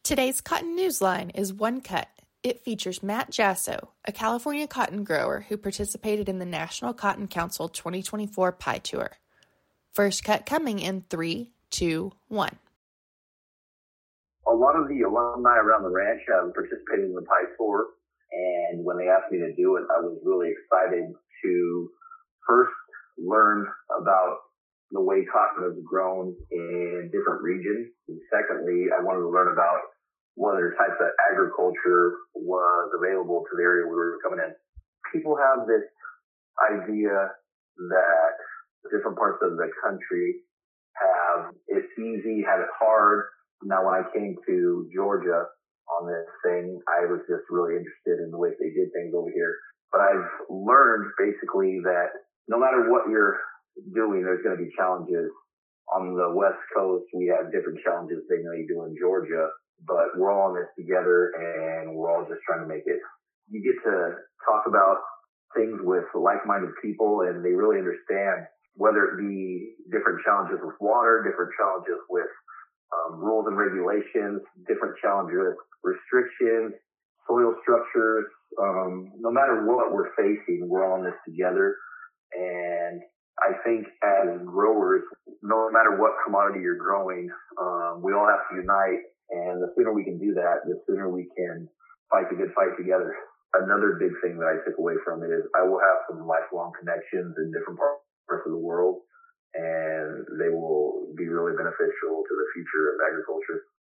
Today's Cotton Newsline is One Cut. It features Matt Jasso, a California cotton grower who participated in the National Cotton Council 2024 Pie Tour. First cut coming in 3, 2, 1. A lot of the alumni around the ranch have participated in the Pie Tour, and when they asked me to do it, I was really excited to first learn about the way cotton is grown in different regions. And secondly, I wanted to learn about what other types of agriculture was available to the area we were coming in. People have this idea that different parts of the country have it easy, have it hard. Now, when I came to Georgia on this thing, I was just really interested in the way they did things over here. But I've learned basically that no matter what you're doing, there's going to be challenges. On the West Coast, we have different challenges they may do in Georgia, but we're all in this together and we're all just trying to make it. You get to talk about things with like-minded people and they really understand, whether it be different challenges with water, different challenges with rules and regulations, different challenges, restrictions, soil structures. No matter what we're facing, we're all in this together. And I think as growers, no matter what commodity you're growing, we all have to unite. And the sooner we can do that, the sooner we can fight the good fight together. Another big thing that I took away from it is I will have some lifelong connections in different parts of the world, and they will be really beneficial to the future of agriculture.